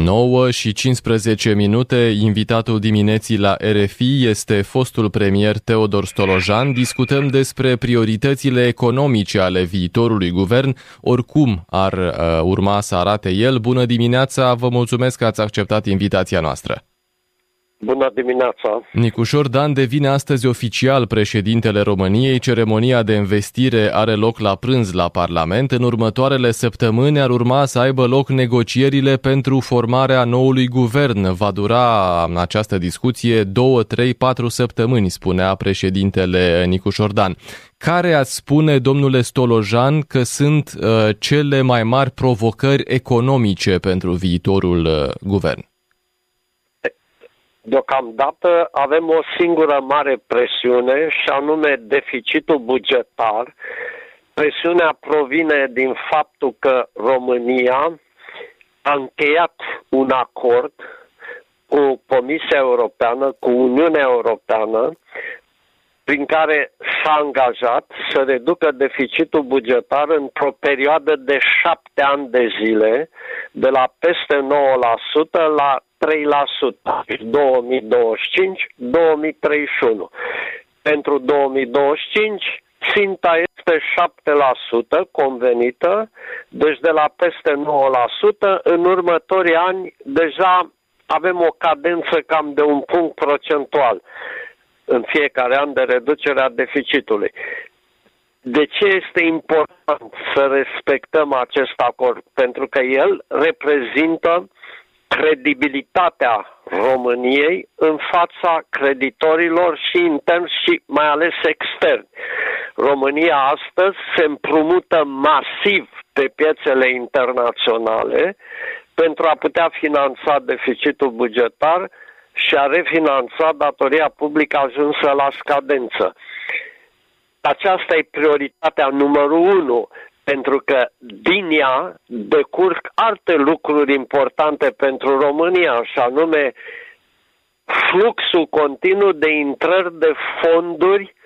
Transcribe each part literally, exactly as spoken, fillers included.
nouă și cincisprezece minute, invitatul dimineții la R F I este fostul premier Teodor Stolojan. Discutăm despre prioritățile economice ale viitorului guvern, oricum ar uh, urma să arate el. Bună dimineața, vă mulțumesc că ați acceptat invitația noastră. Bună dimineața! Nicușor Dan devine astăzi oficial președintele României. Ceremonia de învestire are loc la prânz la Parlament. În următoarele săptămâni ar urma să aibă loc negocierile pentru formarea noului guvern. Va dura această discuție două, trei, patru săptămâni, spunea președintele Nicușor Dan. Care ați spune, domnule Stolojan, că sunt uh, cele mai mari provocări economice pentru viitorul uh, guvern? Deocamdată avem o singură mare presiune și anume deficitul bugetar. Presiunea provine din faptul că România a încheiat un acord cu Comisia Europeană, cu Uniunea Europeană, prin care s-a angajat să reducă deficitul bugetar într-o perioadă de șapte ani de zile, de la peste nouă la sută la trei la sută, două mii douăzeci și cinci - două mii treizeci și unu. Pentru două mii douăzeci și cinci, ținta este șapte la sută convenită, deci de la peste nouă la sută, în următorii ani deja avem o cadență cam de un punct procentual în fiecare an de reducerea deficitului. De ce este important să respectăm acest acord? Pentru că el reprezintă credibilitatea României în fața creditorilor și interni și mai ales externi. România astăzi se împrumută masiv pe piețele internaționale pentru a putea finanța deficitul bugetar și a refinanța datoria publică ajunsă la scadență. Aceasta e prioritatea numărul unu, pentru că din ea decurg alte lucruri importante pentru România, și anume fluxul continuu de intrări de fonduri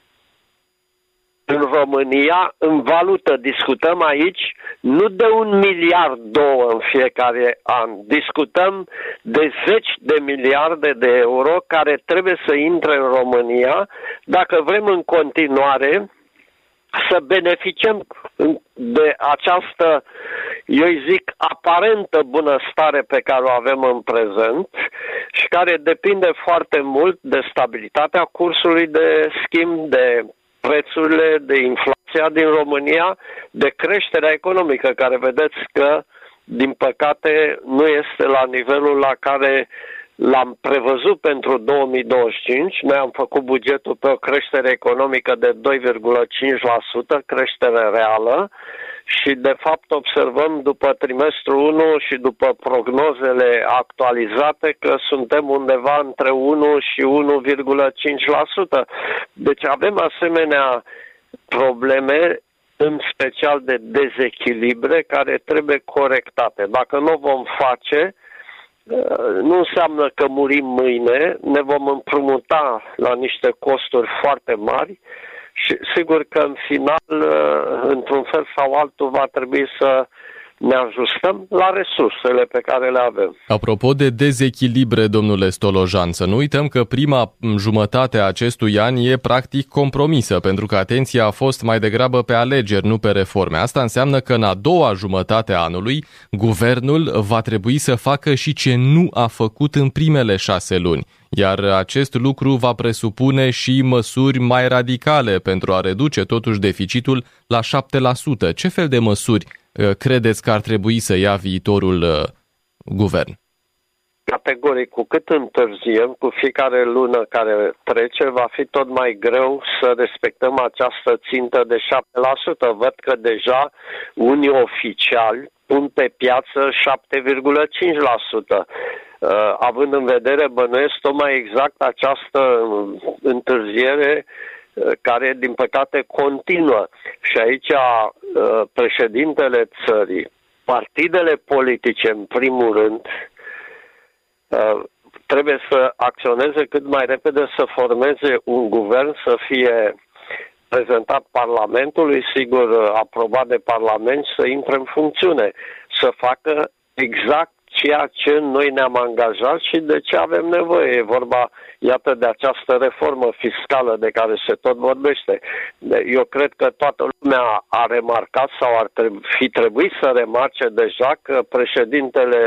în România în valută. Discutăm aici nu de un miliard, două în fiecare an. Discutăm de zeci de miliarde de euro care trebuie să intre în România dacă vrem în continuare să beneficiem de această, eu îi zic, aparentă bunăstare pe care o avem în prezent și care depinde foarte mult de stabilitatea cursului de schimb, de prețurile, de inflația din România, de creșterea economică, care vedeți că, din păcate, nu este la nivelul la care l-am prevăzut pentru două mii douăzeci și cinci. Noi am făcut bugetul pe o creștere economică de doi virgulă cinci la sută, creștere reală, și de fapt observăm după trimestrul unu și după prognozele actualizate că suntem undeva între unu și unu virgulă cinci la sută. Deci avem asemenea probleme, în special de dezechilibre, care trebuie corectate. Dacă nu o vom face, nu înseamnă că murim mâine, ne vom împrumuta la niște costuri foarte mari și sigur că în final, într-un fel sau altul, va trebui să ne ajustăm la resursele pe care le avem. Apropo de dezechilibre, domnule Stolojan, să nu uităm că prima jumătate a acestui an e practic compromisă, pentru că atenția a fost mai degrabă pe alegeri, nu pe reforme. Asta înseamnă că în a doua jumătate a anului, guvernul va trebui să facă și ce nu a făcut în primele șase luni. Iar acest lucru va presupune și măsuri mai radicale pentru a reduce totuși deficitul la șapte la sută. Ce fel de măsuri credeți că ar trebui să ia viitorul uh, guvern? Categoric, cu cât întârziem, cu fiecare lună care trece, va fi tot mai greu să respectăm această țintă de șapte la sută. Văd că deja unii oficiali pun pe piață șapte virgulă cinci la sută. Uh, având în vedere, bănuiesc tocmai exact această întârziere care, din păcate, continuă. Și aici președintele țării, partidele politice, în primul rând, trebuie să acționeze cât mai repede, să formeze un guvern, să fie prezentat Parlamentului, sigur, aprobat de Parlament, să intre în funcțiune, să facă exact ceea ce noi ne-am angajat și de ce avem nevoie. E vorba, iată, de această reformă fiscală de care se tot vorbește. Eu cred că toată lumea a remarcat sau ar fi trebuit să remarce deja că președintele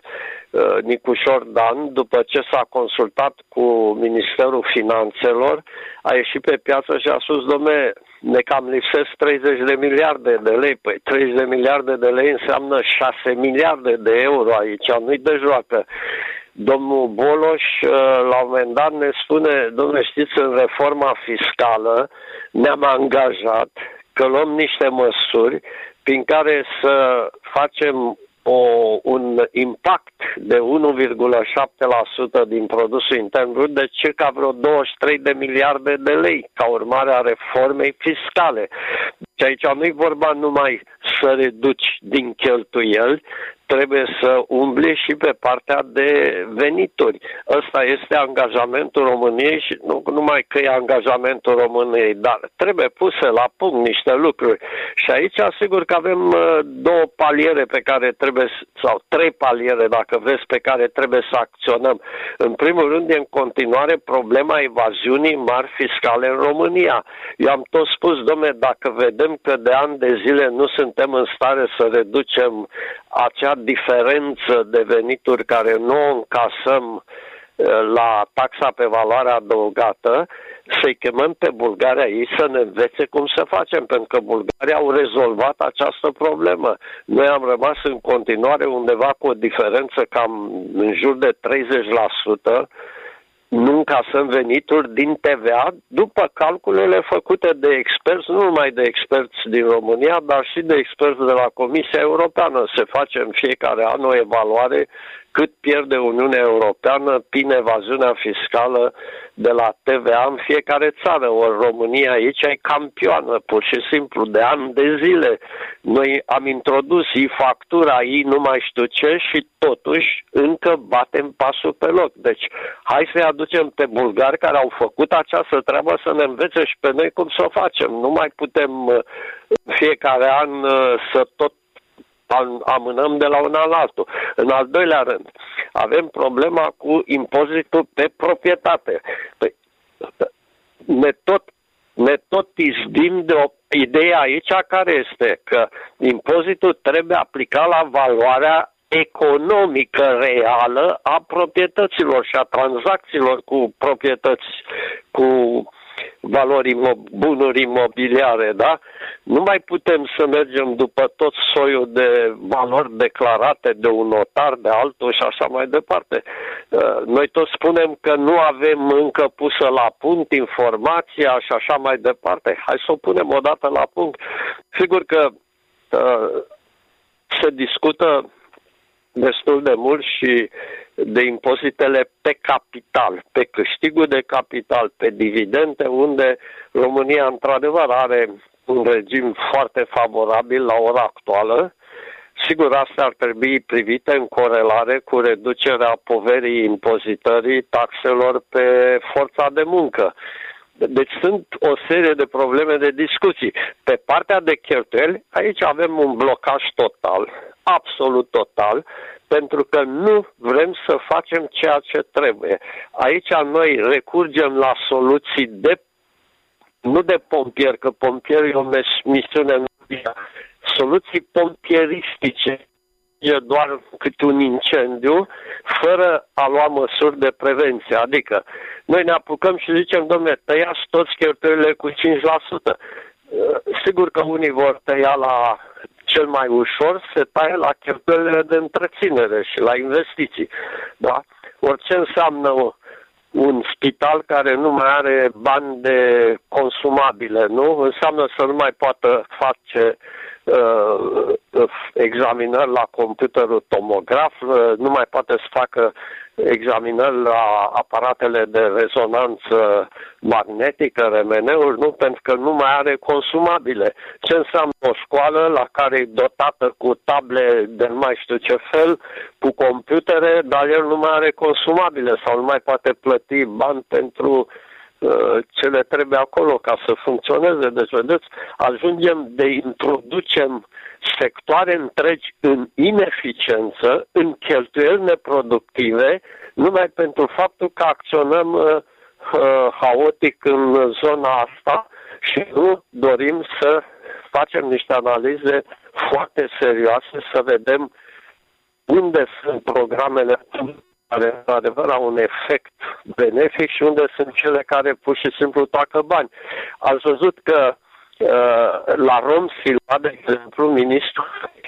Nicușor Dan, după ce s-a consultat cu Ministerul Finanțelor, a ieșit pe piață și a spus, dom'le, ne cam lipsesc treizeci de miliarde de lei. Păi treizeci de miliarde de lei înseamnă șase miliarde de euro aici, nu-i de joacă. Domnul Boloș, la un moment dat, ne spune, dom'le, știți, în reforma fiscală ne-am angajat că luăm niște măsuri prin care să facem O, un impact de unu virgulă șapte la sută din produsul intern brut, de circa vreo douăzeci și trei de miliarde de lei, ca urmare a reformei fiscale. Și aici nu-i vorba numai să reduci din cheltuieli, trebuie să umbli și pe partea de venituri. Ăsta este angajamentul României și nu numai că e angajamentul României, dar trebuie puse la punct niște lucruri. Și aici asigur că avem două paliere pe care trebuie, sau trei paliere, dacă vreți, pe care trebuie să acționăm. În primul rând, e în continuare problema evaziunii mari fiscale în România. Eu am tot spus, dom'le, dacă vedem că de ani de zile nu suntem în stare să reducem acea diferență de venituri care nu o încasăm la taxa pe valoare adăugată, să-i chemăm pe Bulgaria ei să ne învețe cum să facem, pentru că Bulgaria au rezolvat această problemă. Noi am rămas în continuare undeva cu o diferență cam în jur de treizeci la sută, nu încasăm venituri din T V A, după calculele făcute de experți, nu numai de experți din România, dar și de experți de la Comisia Europeană. Se face în fiecare an o evaluare cât pierde Uniunea Europeană prin evaziunea fiscală de la T V A în fiecare țară. Ori România aici e campioană, pur și simplu, de ani de zile. Noi am introdus e-factura, ei nu mai știu ce și totuși încă batem pasul pe loc. Deci hai să-i aducem pe bulgari care au făcut această treabă să ne învețe și pe noi cum să o facem. Nu mai putem în fiecare an să tot amânăm de la un an la altul. În al doilea rând, avem problema cu impozitul pe proprietate. Păi, ne tot, ne tot izbim de o idee aici care este că impozitul trebuie aplicat la valoarea economică reală a proprietăților și a tranzacțiilor cu proprietăți, cu valori, bunuri imobiliare, da? Nu mai putem să mergem după tot soiul de valori declarate de un notar, de altul și așa mai departe. Noi tot spunem că nu avem încă pusă la punct informația și așa mai departe. Hai să o punem odată la punct. Sigur că uh, se discută destul de mult și de impozitele pe capital, pe câștigul de capital, pe dividende, unde România într-adevăr are un regim foarte favorabil la ora actuală. Sigur, astea ar trebui privite în corelare cu reducerea poverii impozitării taxelor pe forța de muncă. Deci sunt o serie de probleme de discuții. Pe partea de cheltuieli, aici avem un blocaj total, absolut total, pentru că nu vrem să facem ceea ce trebuie. Aici noi recurgem la soluții de, nu de pompier, că pompier e o misiune, soluții pompieristice, e doar câte un incendiu, fără a lua măsuri de prevenție. Adică noi ne apucăm și zicem, dom'le, tăiați toți cheltuielile cu cinci la sută. Sigur că unii vor tăia la cel mai ușor, se taie la cheltuielile de întreținere și la investiții. Da? Orice înseamnă un spital care nu mai are bani de consumabile, nu? Înseamnă să nu mai poată face uh, examinări la computerul tomograf, uh, nu mai poate să facă examinări la aparatele de rezonanță magnetică, R M N-uri, nu, pentru că nu mai are consumabile. Ce înseamnă o școală la care e dotată cu table de nu mai știu ce fel, cu computere, dar el nu mai are consumabile sau nu mai poate plăti bani pentru ce le trebuie acolo ca să funcționeze. Deci, vedeți, ajungem de introducem sectoare întregi în ineficiență, în cheltuieli neproductive, numai pentru faptul că acționăm uh, uh, haotic în zona asta și nu dorim să facem niște analize foarte serioase, să vedem unde sunt programele care, într-adevăr, au un efect benefic și unde sunt cele care pur și simplu tacă bani. Ați văzut că uh, la Rom Silva, de exemplu, ministrul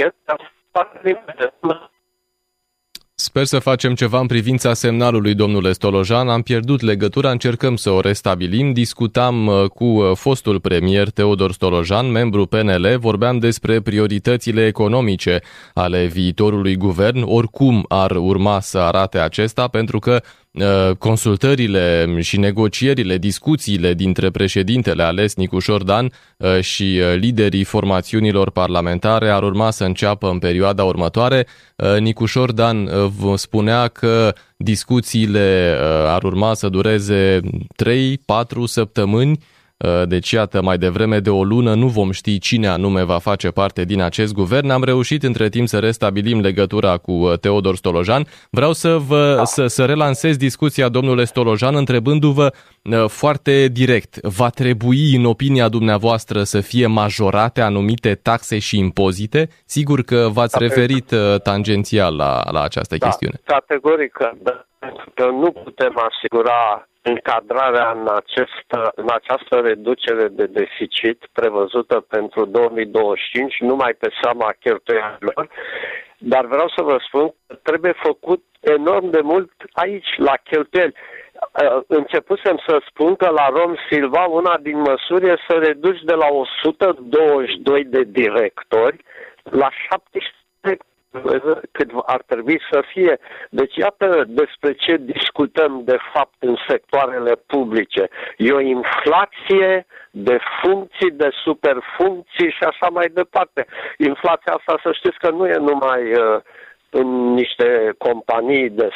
Sper să facem ceva în privința semnalului, domnule Stolojan. Am pierdut legătura, încercăm să o restabilim. Discutam cu fostul premier Teodor Stolojan, membru P N L, vorbeam despre prioritățile economice ale viitorului guvern, oricum ar urma să arate acesta, pentru că consultările și negocierile, discuțiile dintre președintele ales Nicușor Dan și liderii formațiunilor parlamentare ar urma să înceapă în perioada următoare. Nicușor Dan spunea că discuțiile ar urma să dureze trei patru săptămâni. Deci, iată, mai devreme de o lună nu vom ști cine anume va face parte din acest guvern. Am reușit între timp să restabilim legătura cu Teodor Stolojan. Vreau să vă să, să relansez discuția, domnule Stolojan, întrebându-vă foarte direct. Va trebui, în opinia dumneavoastră, să fie majorate anumite taxe și impozite? Sigur că v-ați da, referit tangențial la, la această da, chestiune. Categoric, da, pentru că nu putem asigura încadrarea în, acest, în această reducere de deficit prevăzută pentru două mii douăzeci și cinci numai pe seama cheltuielilor, dar vreau să vă spun că trebuie făcut enorm de mult aici, la cheltuieli. Începusem să spun că la Rom Silva una din măsuri e să reduci de la o sută douăzeci și doi de directori la șaptesprezece cât ar trebui să fie. Deci iată despre ce discutăm de fapt în sectoarele publice. E o inflație de funcții, de superfuncții și așa mai departe. Inflația asta, să știți că nu e numai uh, în niște companii de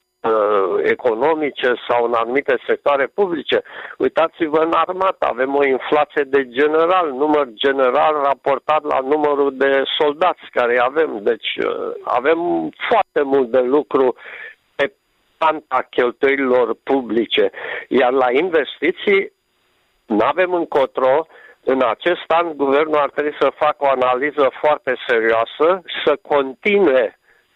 economice sau în anumite sectoare publice. Uitați-vă în armată, avem o inflație de general, număr general raportat la numărul de soldați care avem. Deci avem foarte mult de lucru pe panta cheltuielilor publice. Iar la investiții nu avem încotro. În acest an, guvernul ar trebui să facă o analiză foarte serioasă și să continue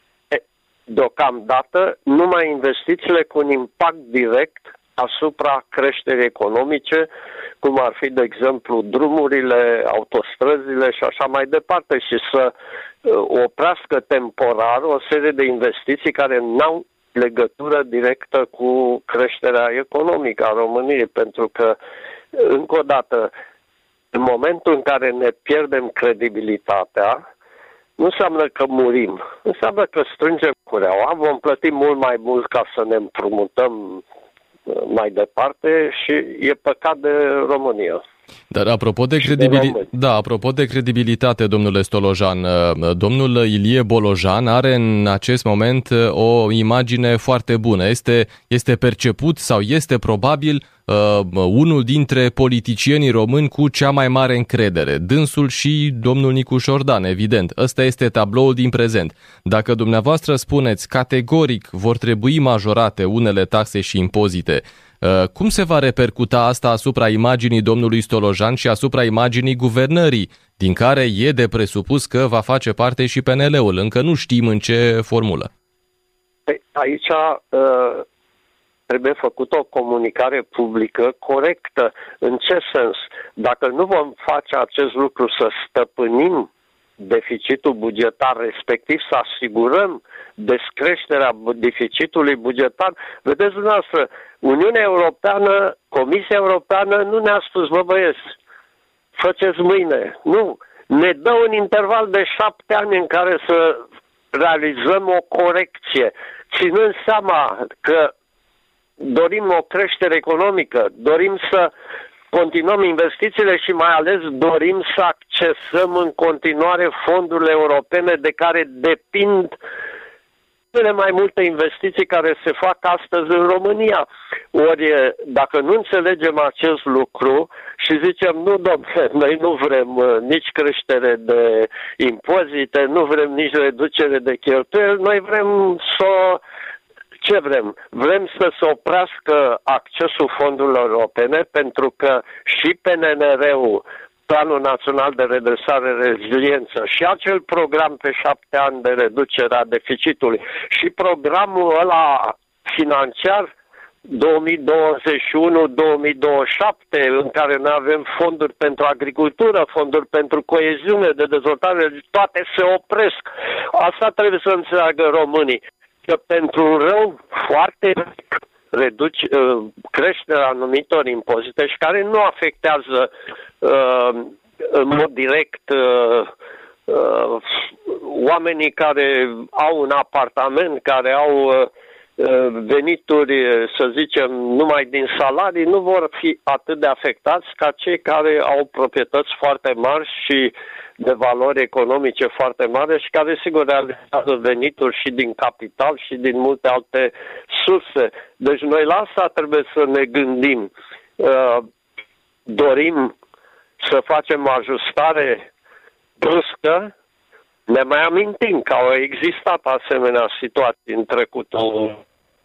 deocamdată numai investițiile cu un impact direct asupra creșterii economice, cum ar fi, de exemplu, drumurile, autostrăzile și așa mai departe, și să oprească temporar o serie de investiții care n-au legătură directă cu creșterea economică a României, pentru că, încă o dată, în momentul în care ne pierdem credibilitatea, nu înseamnă că murim, înseamnă că strângem cureaua, vom plăti mult mai mult ca să ne împrumutăm mai departe și e păcat de România. Dar apropo de, credibil... da, apropo de credibilitate, domnule Stolojan, domnul Ilie Bolojan are în acest moment o imagine foarte bună. Este, este perceput sau este probabil uh, unul dintre politicienii români cu cea mai mare încredere. Dânsul și domnul Nicușor Dan, evident. Ăsta este tabloul din prezent. Dacă dumneavoastră spuneți categoric vor trebui majorate unele taxe și impozite, cum se va repercuta asta asupra imaginii domnului Stolojan și asupra imaginii guvernării, din care e de presupus că va face parte și P N L-ul? Încă nu știm în ce formulă. Aici uh, trebuie făcută o comunicare publică corectă. În ce sens? Dacă nu vom face acest lucru să stăpânim deficitul bugetar, respectiv să asigurăm descreșterea deficitului bugetar, vedeți dumneavoastră, Uniunea Europeană, Comisia Europeană nu ne-a spus, bă băieți, faceți mâine. Nu. Ne dă un interval de șapte ani în care să realizăm o corecție, ținând seama că dorim o creștere economică, dorim să continuăm investițiile și mai ales dorim să accesăm în continuare fondurile europene de care depind cele mai multe investiții care se fac astăzi în România. Ori, dacă nu înțelegem acest lucru și zicem, nu, domnule, noi nu vrem nici creștere de impozite, nu vrem nici reducere de cheltuieli, noi vrem să... Ce vrem? Vrem să se oprească accesul fondurilor europene, pentru că și P N R U, Planul Național de Redresare Reziliență, și acel program pe șapte ani de reducere a deficitului și programul ăla financiar două mii douăzeci și unu două mii douăzeci și șapte, în care noi avem fonduri pentru agricultură, fonduri pentru coeziune, de dezvoltare, toate se opresc. Asta trebuie să înțeleagă românii, că pentru un rău foarte reduci creșterea anumitor impozite și care nu afectează uh, în mod direct uh, uh, oamenii care au un apartament, care au uh, venituri, să zicem, numai din salarii, nu vor fi atât de afectați ca cei care au proprietăți foarte mari și de valori economice foarte mari și care, sigur, realizează venituri și din capital și din multe alte surse. Deci noi la asta trebuie să ne gândim. Dorim să facem o ajustare bruscă. Ne mai amintim că au existat asemenea situații în trecutul.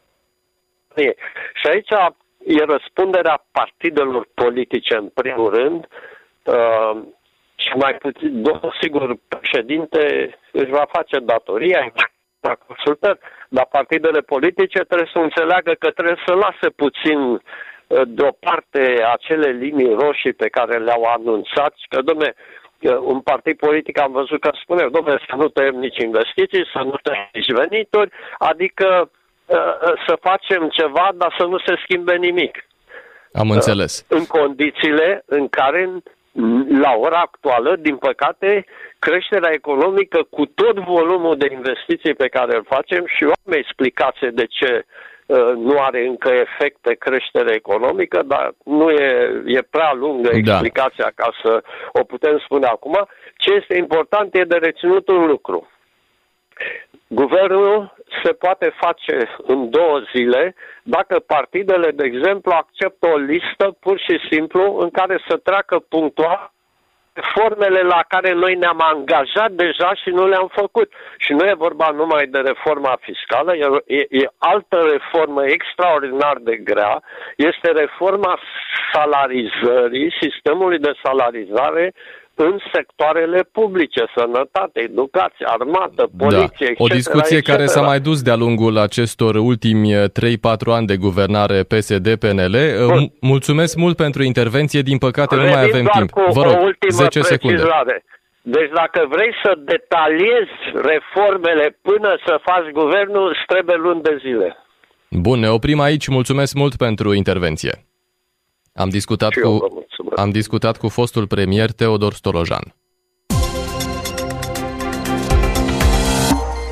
Și aici e răspunderea partidelor politice, în primul rând, uh, și mai puțin, sigur, președinte își va face datoria la consultări, dar partidele politice trebuie să înțeleagă că trebuie să lase puțin uh, deoparte acele linii roșii pe care le-au anunțat și că, dom'le, un partid politic am văzut că spune, dom'le, să nu tăiem nici investiții, să nu tăiem nici venituri, adică să facem ceva, dar să nu se schimbe nimic. Am înțeles. În condițiile în care, la ora actuală, din păcate, creșterea economică cu tot volumul de investiții pe care îl facem, și eu am explicație de ce nu are încă efecte creștere economică, dar nu e, e prea lungă explicația da. Ca să o putem spune acum. Ce este important e de reținut un lucru. Guvernul se poate face în două zile dacă partidele, de exemplu, acceptă o listă pur și simplu în care să treacă punctual reformele la care noi ne-am angajat deja și nu le-am făcut. Și nu e vorba numai de reforma fiscală, e, e, e altă reformă extraordinar de grea, este reforma salarizării, sistemului de salarizare în sectoarele publice, sănătate, educație, armată, poliție, da. et cetera. O discuție et cetera. Care s-a mai dus de-a lungul acestor ultimi trei patru ani de guvernare P S D P N L. Bun. Mulțumesc mult pentru intervenție, din păcate Revin nu mai avem timp. Vă rog, zece secunde. Deci dacă vrei să detaliezi reformele până să faci guvernul, îți trebuie luni de zile. Bun, ne oprim aici. Mulțumesc mult pentru intervenție. Am discutat, cu, am discutat cu fostul premier Teodor Stolojan.